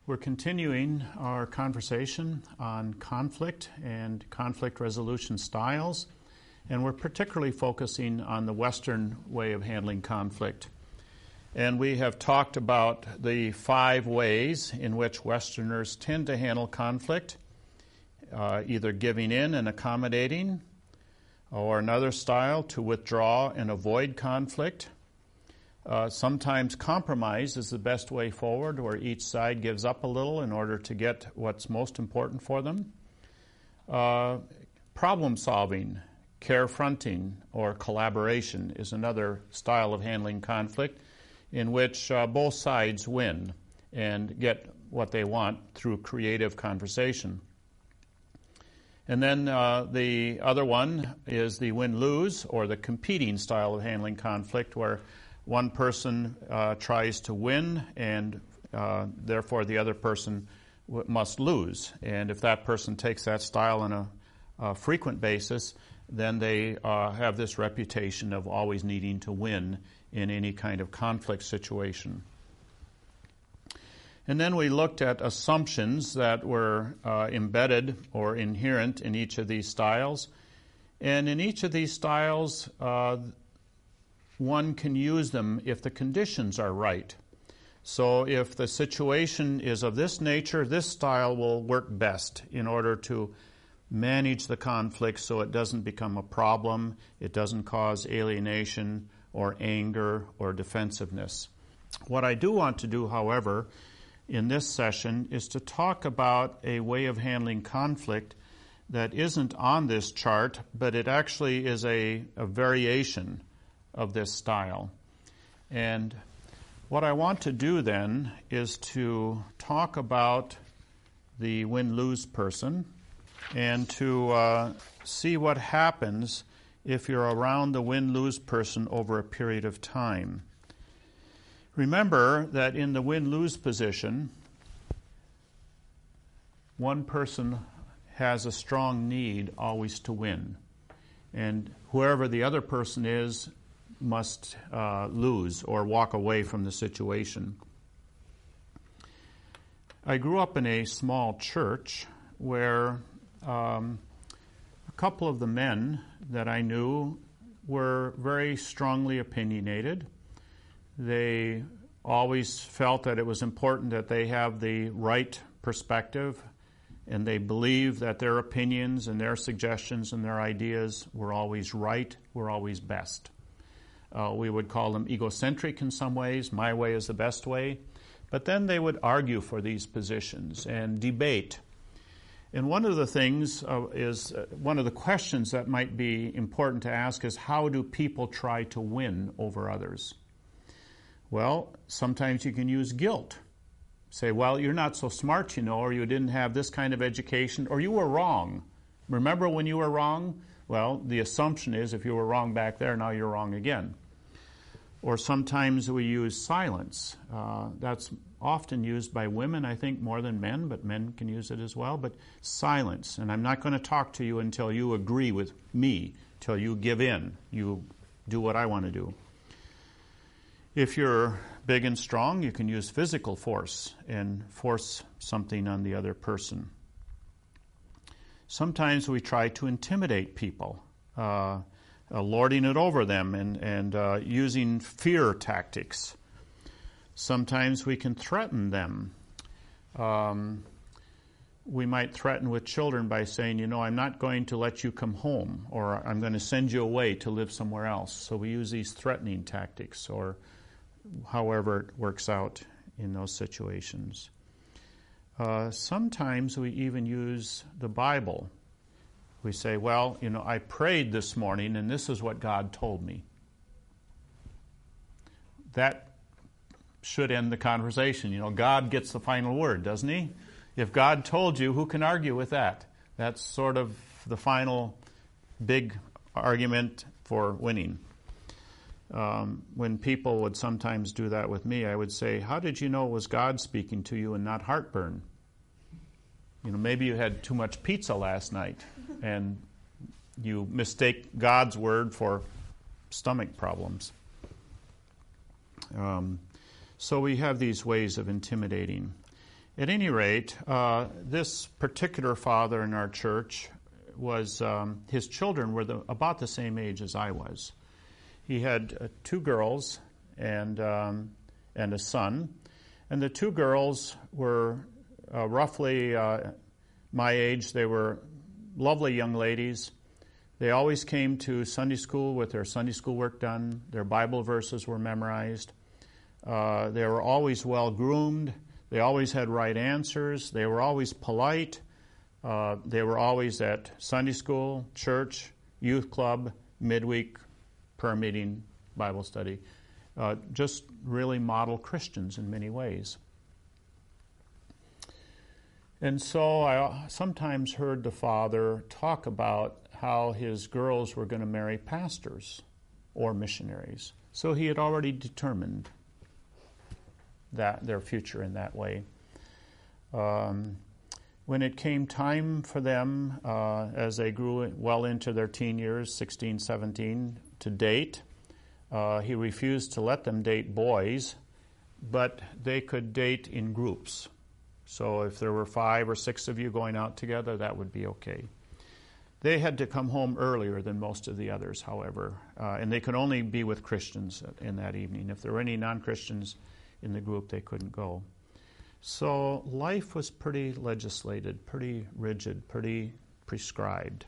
We're continuing our conversation on conflict and conflict resolution styles, and we're particularly focusing on the Western way of handling conflict. And we have talked about the 5 ways in which Westerners tend to handle conflict, either giving in and accommodating, or another style to withdraw and avoid conflict. Sometimes compromise is the best way forward, where each side gives up a little in order to get what's most important for them. Problem solving, carefronting, or collaboration is another style of handling conflict in which both sides win and get what they want through creative conversation. And then the other one is the win-lose, or the competing style of handling conflict, where one person tries to win, and therefore the other person must lose. And if that person takes that style on a frequent basis, then they have this reputation of always needing to win in any kind of conflict situation. And then we looked at assumptions that were embedded or inherent in each of these styles. And in each of these styles, one can use them if the conditions are right. So if the situation is of this nature, this style will work best in order to manage the conflict so it doesn't become a problem, it doesn't cause alienation or anger or defensiveness. What I do want to do, however, in this session is to talk about a way of handling conflict that isn't on this chart, but it actually is a variation of this style. And what I want to do then is to talk about the win-lose person and to see what happens if you're around the win-lose person over a period of time. Remember that in the win-lose position, one person has a strong need always to win, and whoever the other person is must lose or walk away from the situation. I grew up in a small church where a couple of the men that I knew were very strongly opinionated. They always felt that it was important that they have the right perspective, and they believed that their opinions and their suggestions and their ideas were always right, were always best. We would call them egocentric in some ways. My way is the best way. But then they would argue for these positions and debate. And one of the things one of the questions that might be important to ask is, how do people try to win over others? Well, sometimes you can use guilt. Say, well, you're not so smart, or you didn't have this kind of education, or you were wrong. Remember when you were wrong? Well, the assumption is if you were wrong back there, now you're wrong again. Or sometimes we use silence. That's often used by women, I think, more than men, but men can use it as well. But silence. And I'm not going to talk to you until you agree with me, till you give in. You do what I want to do. If you're big and strong, you can use physical force and force something on the other person. Sometimes we try to intimidate people, lording it over them and using fear tactics. Sometimes we can threaten them. We might threaten with children by saying, I'm not going to let you come home, or I'm going to send you away to live somewhere else. So we use these threatening tactics, or however it works out in those situations. Sometimes we even use the Bible. We say, well, I prayed this morning and this is what God told me. That should end the conversation. God gets the final word, doesn't he? If God told you, who can argue with that? That's sort of the final big argument for winning. When people would sometimes do that with me, I would say, how did you know it was God speaking to you and not heartburn? Maybe you had too much pizza last night and you mistake God's word for stomach problems. So we have these ways of intimidating. At any rate, this particular father in our church was, his children were about the same age as I was. He had 2 girls and a son. And the 2 girls were roughly my age. They were lovely young ladies. They always came to Sunday school with their Sunday school work done. Their Bible verses were memorized. They were always well groomed. They always had right answers. They were always polite. They were always at Sunday school, church, youth club, midweek, prayer meeting, Bible study. Just really model Christians in many ways. And so I sometimes heard the father talk about how his girls were going to marry pastors or missionaries. So he had already determined that their future in that way. When it came time for them, as they grew well into their teen years, 16, 17, to date, he refused to let them date boys, but they could date in groups. So if there were 5 or 6 of you going out together, that would be okay. They had to come home earlier than most of the others, however, and they could only be with Christians in that evening. If there were any non-Christians in the group, they couldn't go. So life was pretty legislated, pretty rigid, pretty prescribed.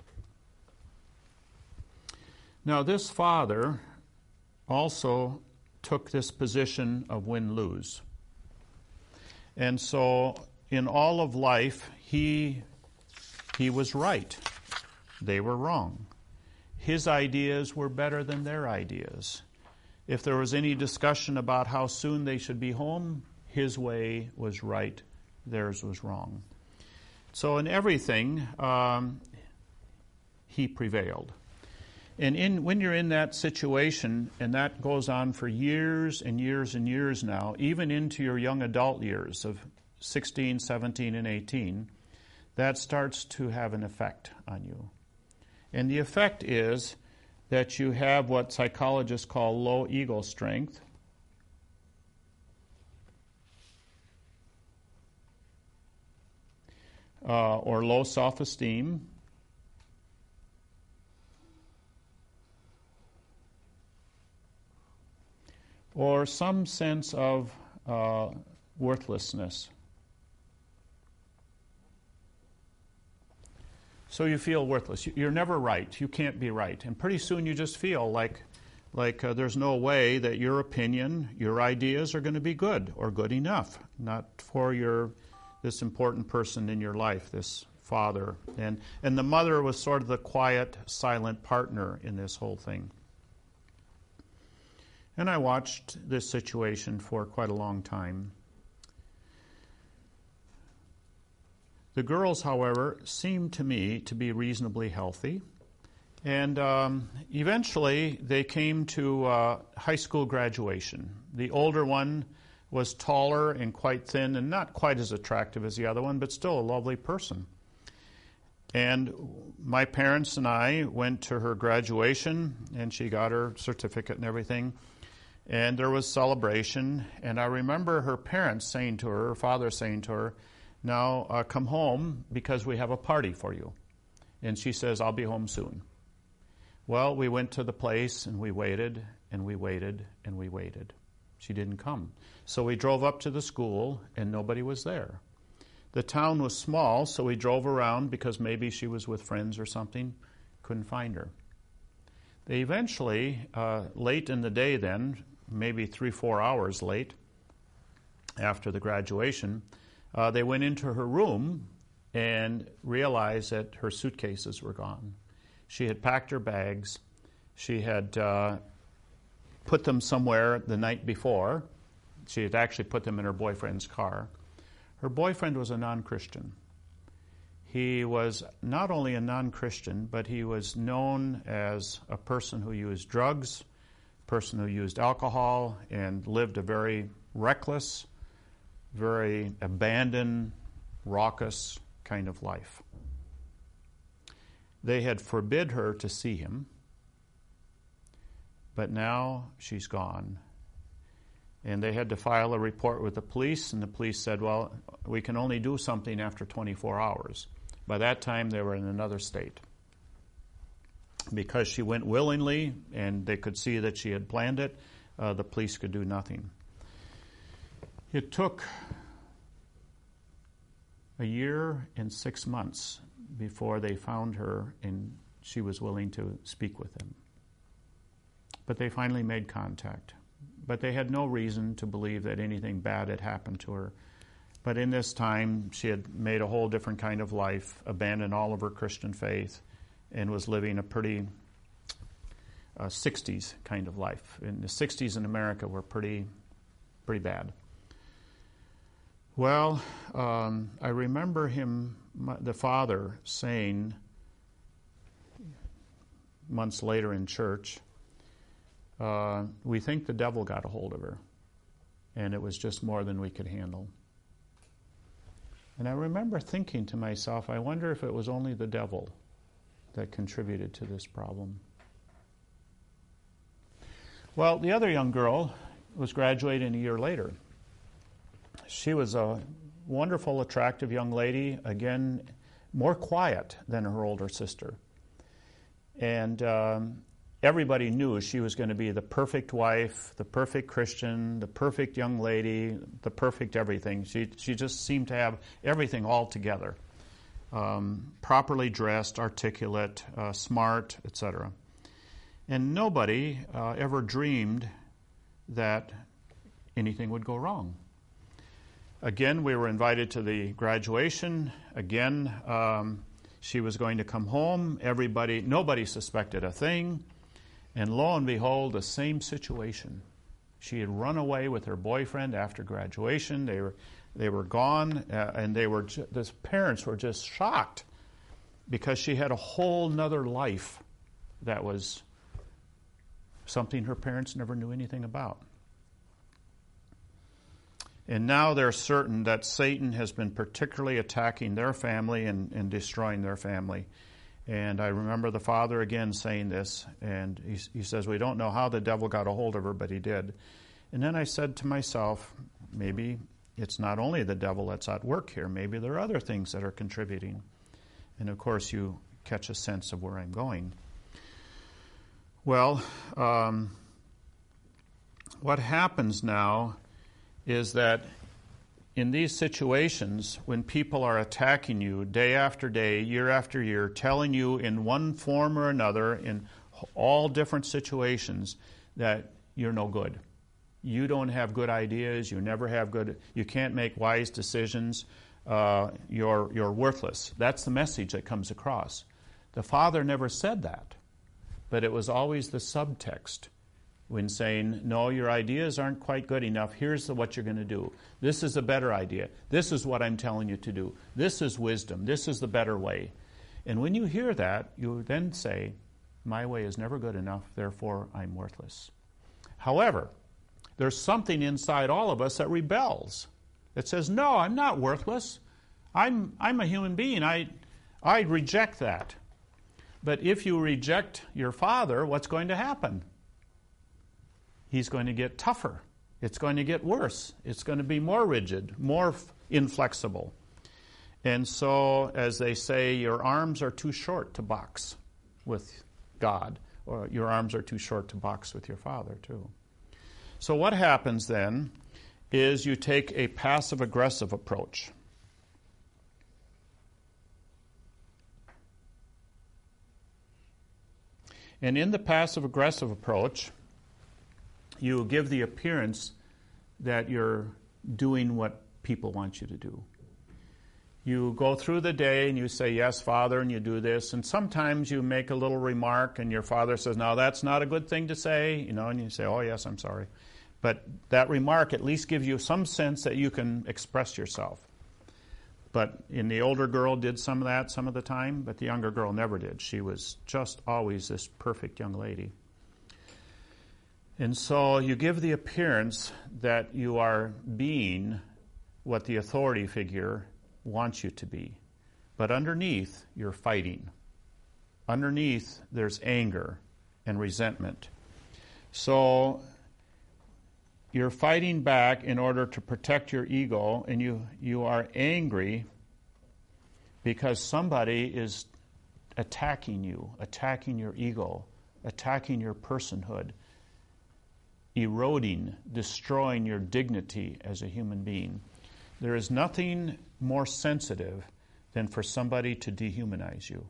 Now this father also took this position of win-lose. And so in all of life, he was right. They were wrong. His ideas were better than their ideas. If there was any discussion about how soon they should be home, his way was right, theirs was wrong. So in everything, he prevailed. And when you're in that situation, and that goes on for years and years and years now, even into your young adult years of 16, 17, and 18, that starts to have an effect on you. And the effect is that you have what psychologists call low ego strength. Or low self-esteem. Or some sense of worthlessness. So you feel worthless. You're never right. You can't be right. And pretty soon you just feel like there's no way that your opinion, your ideas are going to be good or good enough, not for this important person in your life, this father. And the mother was sort of the quiet, silent partner in this whole thing. And I watched this situation for quite a long time. The girls, however, seemed to me to be reasonably healthy. And eventually they came to high school graduation. The older one was taller and quite thin and not quite as attractive as the other one, but still a lovely person. And my parents and I went to her graduation, and she got her certificate and everything. And there was celebration, and I remember her parents saying to her, her father saying to her, "Now come home because we have a party for you." And she says, "I'll be home soon." Well, we went to the place, and we waited, and we waited, and we waited. She didn't come. So we drove up to the school, and nobody was there. The town was small, so we drove around because maybe she was with friends or something. Couldn't find her. They eventually, late in the day then, maybe 3-4 hours late after the graduation, they went into her room and realized that her suitcases were gone. She had packed her bags. She had put them somewhere the night before. She had actually put them in her boyfriend's car. Her boyfriend was a non-Christian. He was not only a non-Christian, but he was known as a person who used drugs, person who used alcohol, and lived a very reckless, very abandoned, raucous kind of life. They had forbid her to see him, but now she's gone. And they had to file a report with the police, and the police said, well, we can only do something after 24 hours. By that time, they were in another state. Because she went willingly and they could see that she had planned it, the police could do nothing. It took a year and 6 months before they found her and she was willing to speak with them. But they finally made contact. But they had no reason to believe that anything bad had happened to her. But in this time, she had made a whole different kind of life, abandoned all of her Christian faith, and was living a pretty 60s kind of life. And the 60s in America were pretty bad. Well, I remember the father, saying months later in church, we think the devil got a hold of her, and it was just more than we could handle. And I remember thinking to myself, I wonder if it was only the devil that contributed to this problem. Well, the other young girl was graduating a year later. She was a wonderful, attractive young lady, again, more quiet than her older sister. And everybody knew she was going to be the perfect wife, the perfect Christian, the perfect young lady, the perfect everything. She just seemed to have everything all together. Properly dressed, articulate, smart, etc. And nobody ever dreamed that anything would go wrong. Again, we were invited to the graduation. Again, she was going to come home. Nobody suspected a thing. And lo and behold, the same situation. She had run away with her boyfriend after graduation. They were gone, and the parents were just shocked because she had a whole nother life that was something her parents never knew anything about. And now they're certain that Satan has been particularly attacking their family and destroying their family. And I remember the father again saying this, and he says, we don't know how the devil got a hold of her, but he did. And then I said to myself, maybe it's not only the devil that's at work here. Maybe there are other things that are contributing. And of course, you catch a sense of where I'm going. Well, what happens now is that in these situations, when people are attacking you day after day, year after year, telling you in one form or another, in all different situations, that you're no good. You don't have good ideas. You can't make wise decisions. You're worthless. That's the message that comes across. The father never said that, but it was always the subtext. When saying, no, your ideas aren't quite good enough, here's what you're going to do. This is a better idea. This is what I'm telling you to do. This is wisdom. This is the better way. And when you hear that, you then say, my way is never good enough, therefore I'm worthless. However, there's something inside all of us that rebels. It says, no, I'm not worthless. I'm a human being. I reject that. But if you reject your father, what's going to happen? He's going to get tougher. It's going to get worse. It's going to be more rigid, more inflexible. And so, as they say, your arms are too short to box with God, or your arms are too short to box with your father, too. So what happens then is you take a passive-aggressive approach. And in the passive-aggressive approach, you give the appearance that you're doing what people want you to do. You go through the day and you say, yes, Father, and you do this. And sometimes you make a little remark and your father says, no, that's not a good thing to say. And you say, oh, yes, I'm sorry. But that remark at least gives you some sense that you can express yourself. But the older girl did some of that some of the time, but the younger girl never did. She was just always this perfect young lady. And so you give the appearance that you are being what the authority figure wants you to be. But underneath, you're fighting. Underneath, there's anger and resentment. So you're fighting back in order to protect your ego, and you are angry because somebody is attacking you, attacking your ego, attacking your personhood, eroding, destroying your dignity as a human being. There is nothing more sensitive than for somebody to dehumanize you.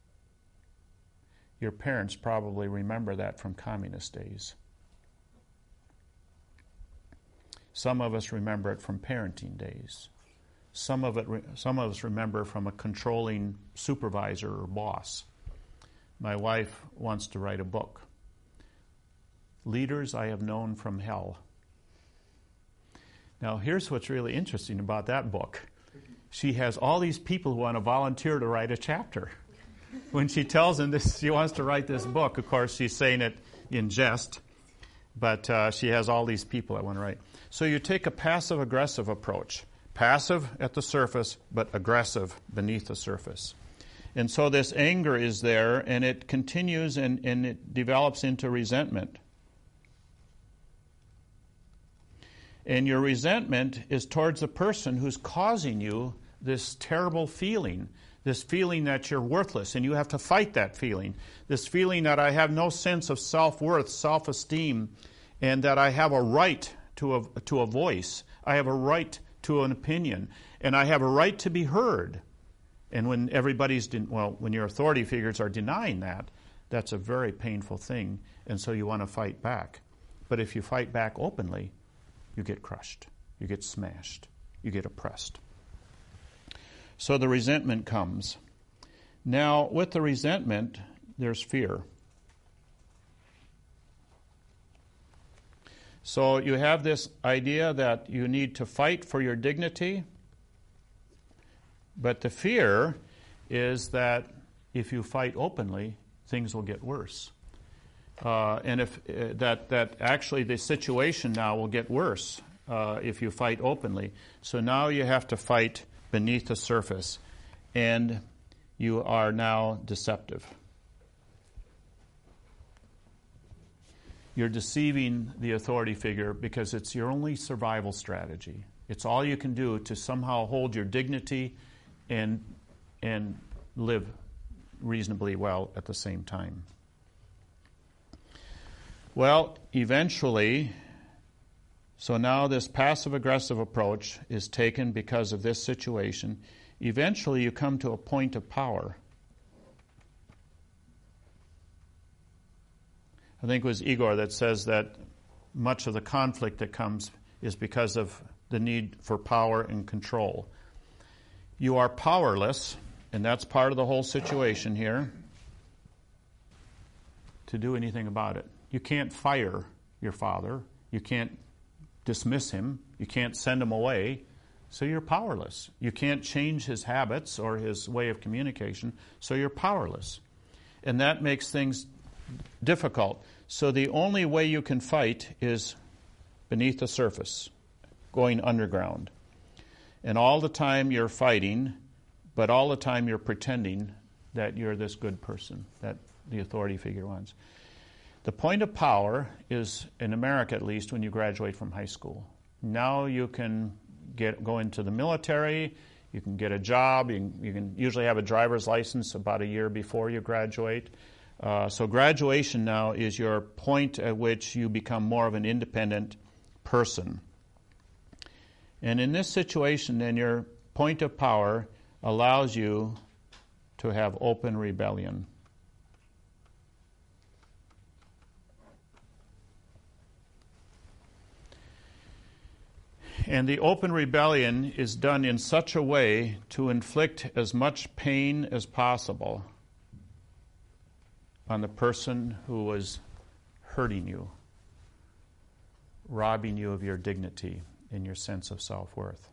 Your parents probably remember that from communist days. Some of us remember it from parenting days. Some of us remember from a controlling supervisor or boss. My wife wants to write a book. Leaders I have known from hell. Now, here's what's really interesting about that book. She has all these people who want to volunteer to write a chapter. When she tells them this, she wants to write this book. Of course, she's saying it in jest, but she has all these people that want to write. So you take a passive-aggressive approach. Passive at the surface, but aggressive beneath the surface. And so this anger is there, and it continues and it develops into resentment. And your resentment is towards the person who's causing you this terrible feeling, this feeling that you're worthless, and you have to fight that feeling, this feeling that I have no sense of self-worth, self-esteem, and that I have a right to a voice. I have a right to an opinion, and I have a right to be heard. And when when your authority figures are denying that, that's a very painful thing, and so you want to fight back. But if you fight back openly, you get crushed, you get smashed, you get oppressed. So the resentment comes. Now, with the resentment, there's fear. So you have this idea that you need to fight for your dignity, but the fear is that if you fight openly, things will get worse. And if that actually the situation now will get worse if you fight openly. So now you have to fight beneath the surface, and you are now deceptive. You're deceiving the authority figure because it's your only survival strategy. It's all you can do to somehow hold your dignity and live reasonably well at the same time. Well, eventually, so now this passive-aggressive approach is taken because of this situation. Eventually, you come to a point of power. I think it was Igor that says that much of the conflict that comes is because of the need for power and control. You are powerless, and that's part of the whole situation here, to do anything about it. You can't fire your father. You can't dismiss him. You can't send him away. So you're powerless. You can't change his habits or his way of communication, so you're powerless. And that makes things difficult. So the only way you can fight is beneath the surface, going underground. And all the time you're fighting, but all the time you're pretending that you're this good person that the authority figure wants. The point of power is, in America at least, when you graduate from high school. Now you can go into the military, you can get a job, you can usually have a driver's license about a year before you graduate. So graduation now is your point at which you become more of an independent person. And in this situation, then, your point of power allows you to have open rebellion. And the open rebellion is done in such a way to inflict as much pain as possible on the person who was hurting you, robbing you of your dignity and your sense of self-worth.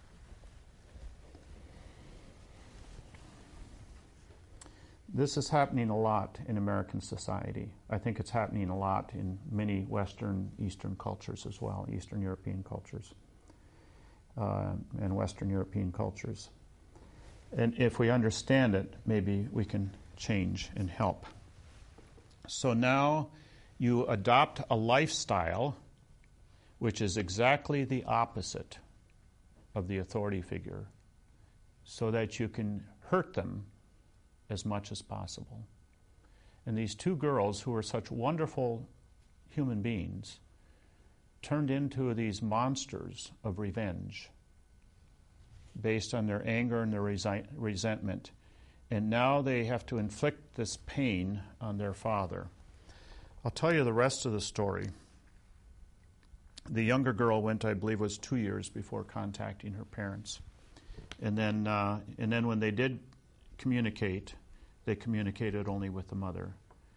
This is happening a lot in American society. I think it's happening a lot in many Western, Eastern cultures as well, Eastern European cultures and Western European cultures. And if we understand it, maybe we can change and help. So now you adopt a lifestyle which is exactly the opposite of the authority figure, so that you can hurt them as much as possible. And these two girls, who were such wonderful human beings, turned into these monsters of revenge based on their anger and their resentment. And now they have to inflict this pain on their father. I'll tell you the rest of the story. The younger girl went, I believe, was 2 years before contacting her parents. And then when they did communicate, they communicated only with the mother.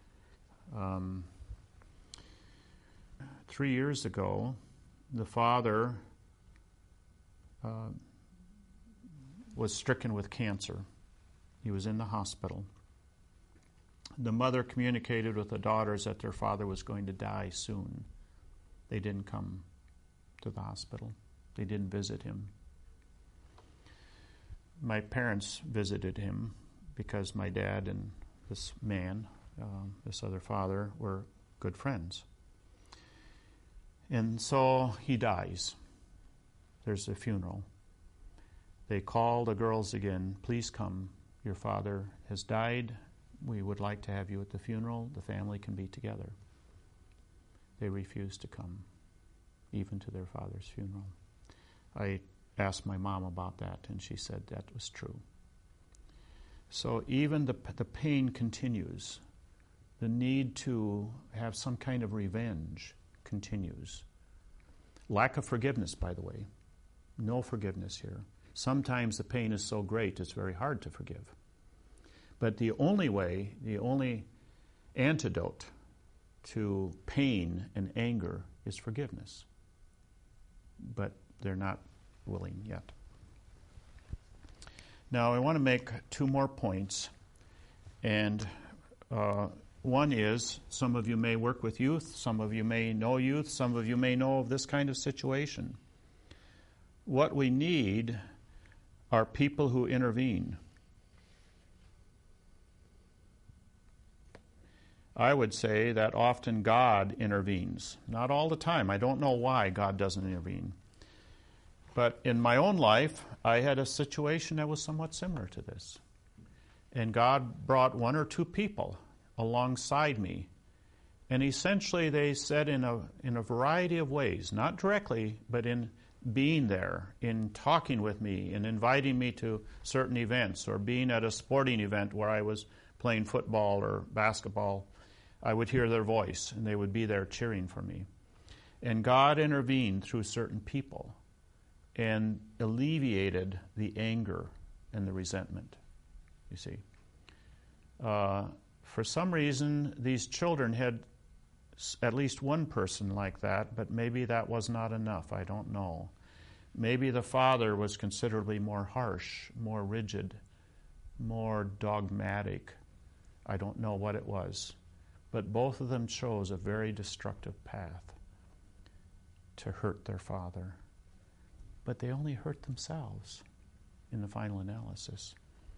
3 years ago, the father was stricken with cancer. He was in the hospital. The mother communicated with the daughters that their father was going to die soon. They didn't come to the hospital. They didn't visit him. My parents visited him because my dad and this man, this other father, were good friends. And so he dies. There's a funeral. They call the girls again, please come. Your father has died. We would like to have you at the funeral. The family can be together. They refused to come, even to their father's funeral. I asked my mom about that, and she said that was true. So even the pain continues. The need to have some kind of revenge continues. Lack of forgiveness, by the way. No forgiveness here. Sometimes the pain is so great it's very hard to forgive. But the only way, the only antidote to pain and anger is forgiveness. But they're not willing yet. Now I want to make two more points. And one is, some of you may work with youth, some of you may know youth, some of you may know of this kind of situation. What we need are people who intervene. I would say that often God intervenes. Not all the time. I don't know why God doesn't intervene. But in my own life, I had a situation that was somewhat similar to this. And God brought one or two people alongside me. And essentially they said in a variety of ways, not directly, but in being there, in talking with me, in inviting me to certain events, or being at a sporting event where I was playing football or basketball, I would hear their voice, and they would be there cheering for me. And God intervened through certain people and alleviated the anger and the resentment, you see. For some reason, these children had at least one person like that, but maybe that was not enough. I don't know. Maybe the father was considerably more harsh, more rigid, more dogmatic. I don't know what it was. But both of them chose a very destructive path to hurt their father. But they only hurt themselves in the final analysis.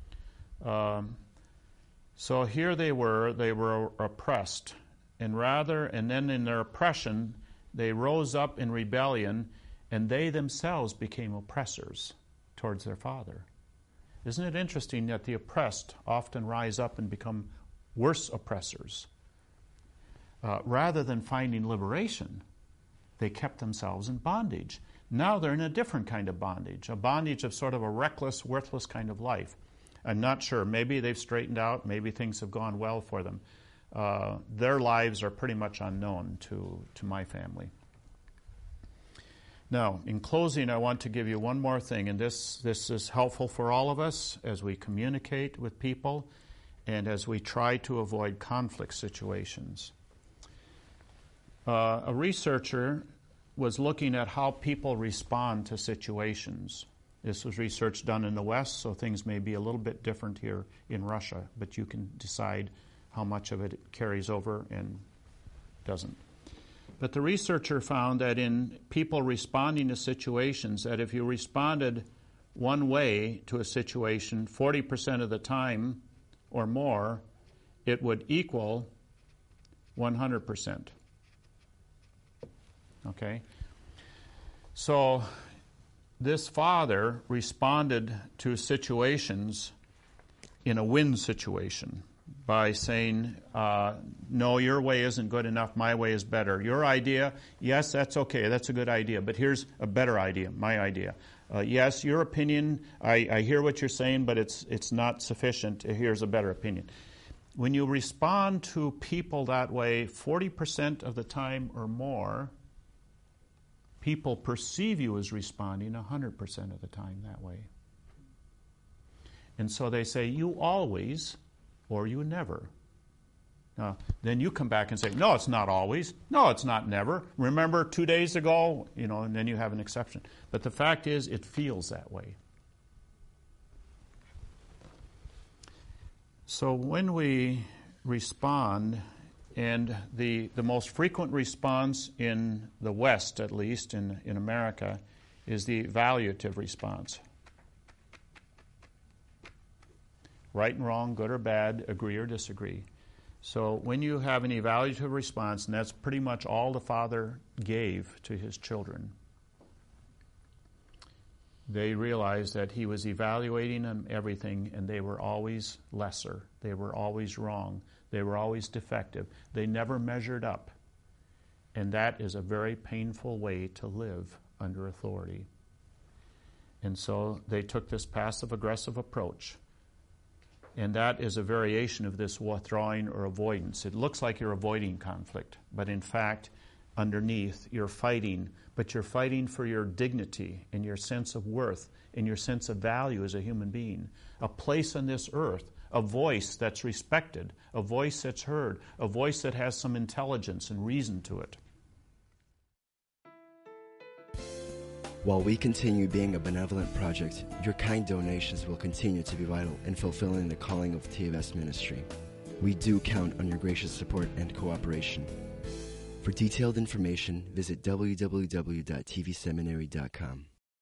So here they were oppressed. And then in their oppression, they rose up in rebellion, and they themselves became oppressors towards their father. Isn't it interesting that the oppressed often rise up and become worse oppressors? Rather than finding liberation, they kept themselves in bondage. Now they're in a different kind of bondage, a bondage of sort of a reckless, worthless kind of life. I'm not sure. Maybe they've straightened out. Maybe things have gone well for them. Their lives are pretty much unknown to my family. Now, in closing, I want to give you one more thing, and this is helpful for all of us as we communicate with people and as we try to avoid conflict situations. A researcher was looking at how people respond to situations. This was research done in the West, so things may be a little bit different here in Russia, but you can decide how much of it carries over and doesn't. But the researcher found that in people responding to situations, that if you responded one way to a situation 40% of the time or more, it would equal 100%. Okay? So this father responded to situations in a win situation by saying, no, your way isn't good enough, my way is better. Your idea, yes, that's okay, that's a good idea, but here's a better idea, my idea. Yes, your opinion, I hear what you're saying, but it's not sufficient. Here's a better opinion. When you respond to people that way, 40% of the time or more, people perceive you as responding 100% of the time that way. And so they say, you always, or you never. Then you come back and say, no, it's not always. No, it's not never. Remember 2 days ago? And then you have an exception. But the fact is, it feels that way. So when we respond, and the most frequent response in the West, at least in America, is the evaluative response. Right and wrong, good or bad, agree or disagree. So when you have an evaluative response, and that's pretty much all the father gave to his children, they realized that he was evaluating them everything, and they were always lesser. They were always wrong. They were always defective. They never measured up. And that is a very painful way to live under authority. And so they took this passive-aggressive approach. And that is a variation of this withdrawing or avoidance. It looks like you're avoiding conflict, but in fact, underneath, you're fighting, but you're fighting for your dignity and your sense of worth and your sense of value as a human being. A place on this earth, a voice that's respected, a voice that's heard, a voice that has some intelligence and reason to it. While we continue being a benevolent project, your kind donations will continue to be vital in fulfilling the calling of TFS ministry. We do count on your gracious support and cooperation. For detailed information, visit www.tvseminary.com.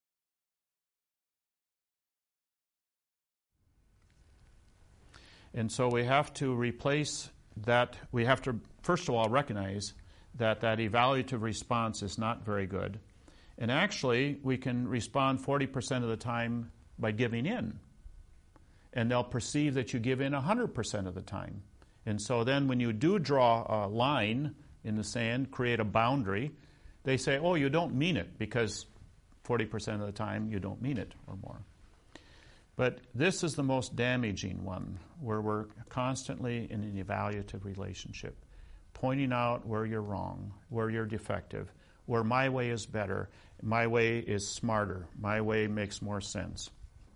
And so we have to replace that. We have to, first of all, recognize that evaluative response is not very good. And actually, we can respond 40% of the time by giving in. And they'll perceive that you give in 100% of the time. And so then when you do draw a line in the sand, create a boundary, they say, oh, you don't mean it, because 40% of the time you don't mean it or more. But this is the most damaging one, where we're constantly in an evaluative relationship, pointing out where you're wrong, where you're defective, where my way is better, my way is smarter, my way makes more sense.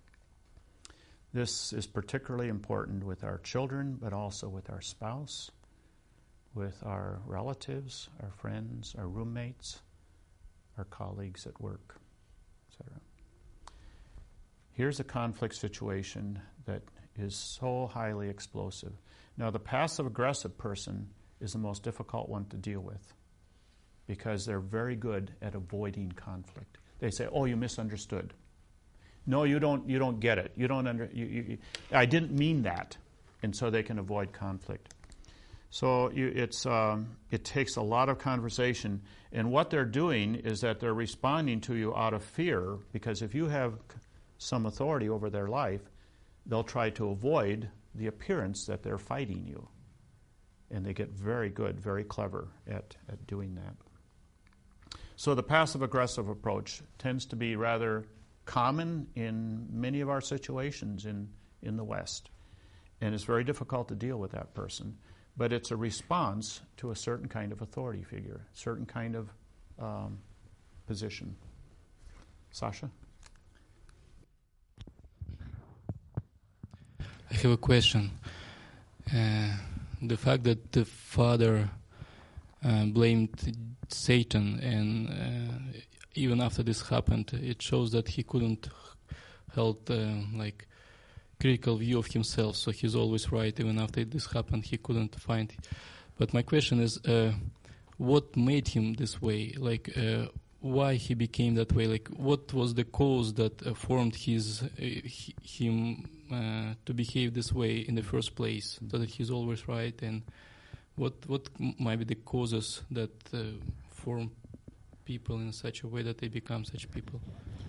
This is particularly important with our children, but also with our spouse, with our relatives, our friends, our roommates, our colleagues at work, etc. Here's a conflict situation that is so highly explosive. Now, the passive-aggressive person is the most difficult one to deal with, because they're very good at avoiding conflict. They say, "Oh, you misunderstood. No, you don't get it. You don't I didn't mean that," and so they can avoid conflict. So it takes a lot of conversation, and what they're doing is that they're responding to you out of fear, because if you have some authority over their life, they'll try to avoid the appearance that they're fighting you, and they get very good, very clever at doing that. So the passive-aggressive approach tends to be rather common in many of our situations in the West. And it's very difficult to deal with that person. But it's a response to a certain kind of authority figure, certain kind of position. Sasha? I have a question. The fact that the father blamed Satan, and even after this happened, it shows that he couldn't hold critical view of himself. So he's always right. Even after this happened, he couldn't find. But my question is, what made him this way? Why he became that way? What was the cause that formed him to behave this way in the first place? So that he's always right, and what might be the causes that form people in such a way that they become such people?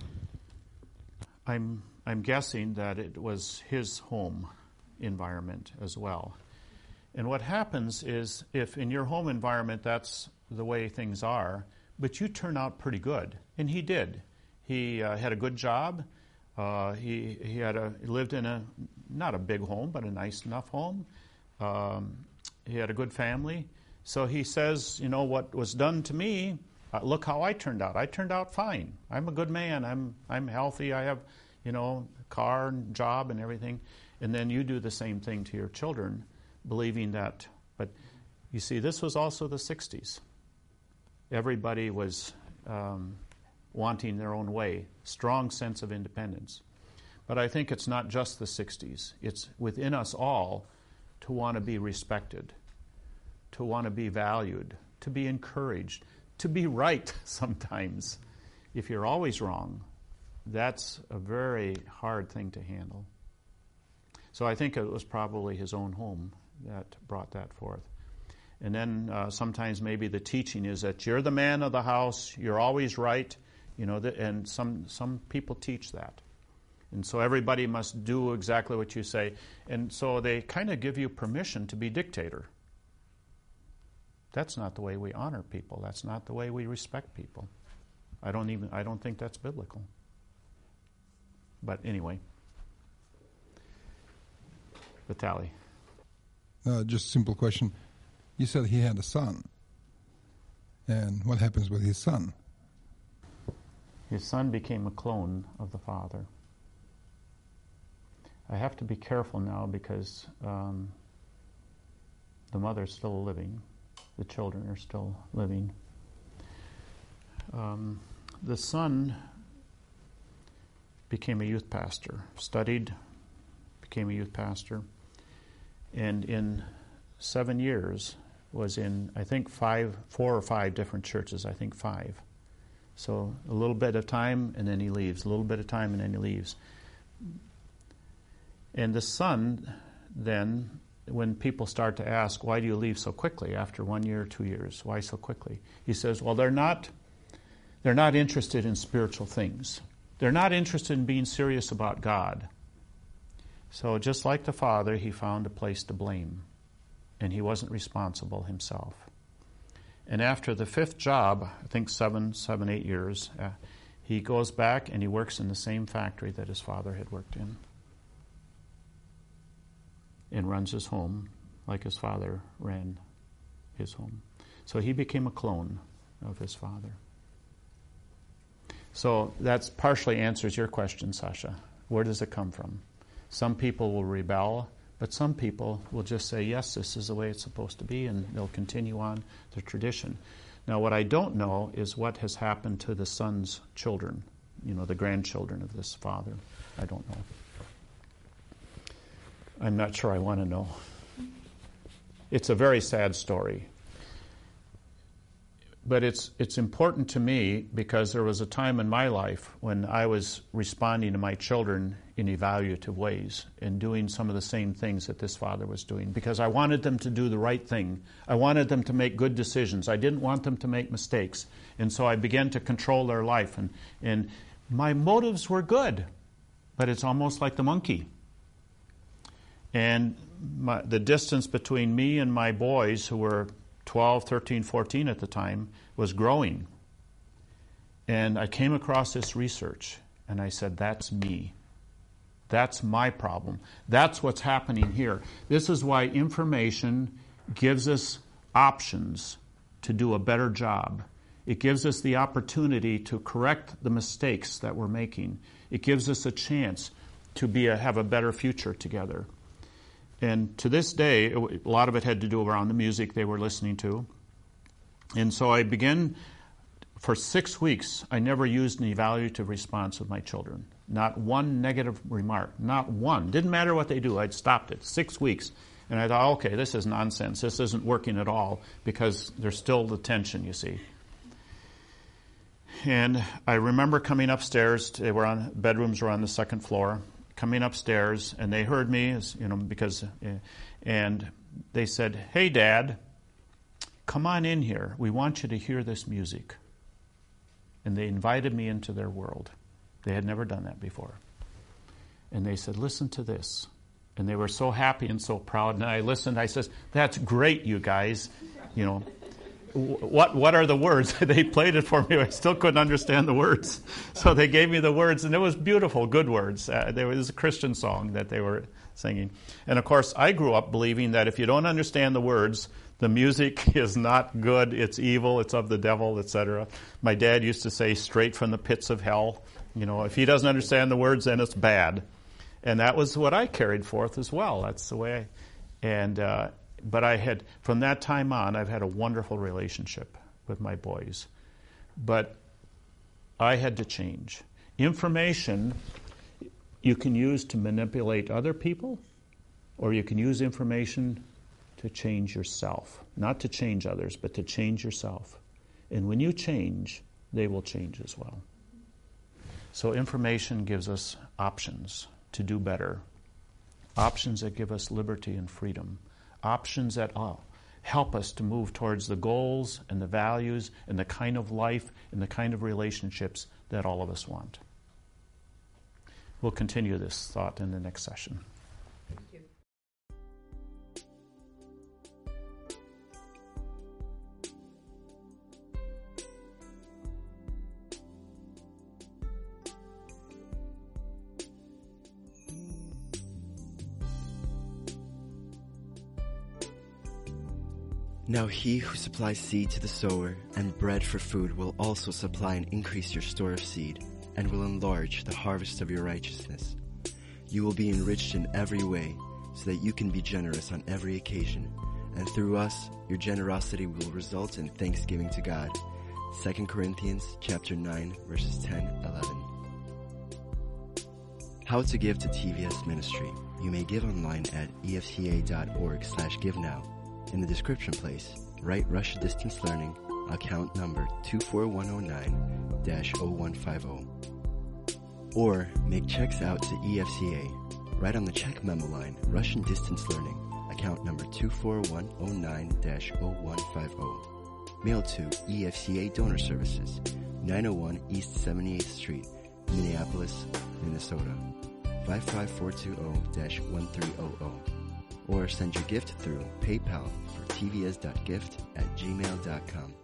I'm guessing that it was his home environment as well. And what happens is, if in your home environment that's the way things are, but you turn out pretty good, and he did. He had a good job. He lived in not a big home, but a nice enough home. He had a good family. So he says, what was done to me, look how I turned out. I turned out fine. I'm a good man. I'm healthy. I have, car and job and everything. And then you do the same thing to your children, believing that. But you see, this was also the 60s. Everybody was wanting their own way, strong sense of independence. But I think it's not just the 60s. It's within us all to want to be respected, to want to be valued, to be encouraged, to be right sometimes. If you're always wrong, that's a very hard thing to handle. So I think it was probably his own home that brought that forth. And then sometimes maybe the teaching is that you're the man of the house, you're always right, and some people teach that. And so everybody must do exactly what you say. And so they kind of give you permission to be dictator. That's not the way we honor people. That's not the way we respect people. I don't think that's biblical. But anyway. Vitaly. Just a simple question. You said he had a son. And what happens with his son? His son became a clone of the father. I have to be careful now because the mother's still living. The children are still living. The son became a youth pastor, studied, became a youth pastor, and in 7 years was in, I think, 4 or 5 different churches, I think 5. So a little bit of time and then he leaves, a little bit of time and then he leaves. And the son then, when people start to ask, why do you leave so quickly after 1 year or 2 years? Why so quickly? He says, well, they're not interested in spiritual things. They're not interested in being serious about God. So just like the father, he found a place to blame. And he wasn't responsible himself. And after the 5th job, I think 7, 8 years, he goes back and he works in the same factory that his father had worked in. And runs his home like his father ran his home. So he became a clone of his father. So that's partially answers your question, Sasha. Where does it come from? Some people will rebel, but some people will just say, yes, this is the way it's supposed to be, and they'll continue on the tradition. Now, what I don't know is what has happened to the son's children, the grandchildren of this father. I don't know. I'm not sure I want to know. It's a very sad story. But it's important to me because there was a time in my life when I was responding to my children in evaluative ways and doing some of the same things that this father was doing because I wanted them to do the right thing. I wanted them to make good decisions. I didn't want them to make mistakes. And so I began to control their life. And my motives were good, but it's almost like the monkey. And the distance between me and my boys, who were 12, 13, 14 at the time, was growing. And I came across this research, and I said, that's me. That's my problem. That's what's happening here. This is why information gives us options to do a better job. It gives us the opportunity to correct the mistakes that we're making. It gives us a chance to have a better future together. And to this day, a lot of it had to do around the music they were listening to. And so I began, for 6 weeks, I never used an evaluative response with my children. Not one negative remark, not one. Didn't matter what they do, I'd stopped it. 6 weeks. And I thought, okay, this is nonsense. This isn't working at all because there's still the tension, you see. And I remember coming upstairs. Bedrooms were on the 2nd floor. Coming upstairs, and they heard me, and they said, "Hey, Dad, come on in here. We want you to hear this music." and they invited me into their world. They had never done that before. And they said, listen to this. And they were so happy and so proud. And I listened. I said, that's great, you guys. You know, what are the words? They played it for me. I still couldn't understand the words. So they gave me the words, and it was beautiful, good words. There was a Christian song that they were singing. And of course, I grew up believing that if you don't understand the words, the music is not good, it's evil, it's of the devil, etc. My dad used to say, straight from the pits of hell. You know, if he doesn't understand the words, then it's bad. And that was what I carried forth as well. That's the way but I had, from that time on, I've had a wonderful relationship with my boys. But I had to change. Information you can use to manipulate other people, or you can use information to change yourself. Not to change others, but to change yourself. And when you change, they will change as well. So information gives us options to do better. Options that give us liberty and freedom. Options that help us to move towards the goals and the values and the kind of life and the kind of relationships that all of us want. We'll continue this thought in the next session. Thank you. Now he who supplies seed to the sower and bread for food will also supply and increase your store of seed, and will enlarge the harvest of your righteousness. You will be enriched in every way, so that you can be generous on every occasion, and through us, your generosity will result in thanksgiving to God. 2 Corinthians chapter 9, verses 10-11. How to give to TVS Ministry. You may give online at efca.org/givenow. In the description place, write Russia Distance Learning, account number 24109-0150. Or make checks out to EFCA. Write on the check memo line, Russian Distance Learning, account number 24109-0150. Mail to EFCA Donor Services, 901 East 78th Street, Minneapolis, Minnesota, 55420-1300. Or send your gift through PayPal for tvs.gift@gmail.com.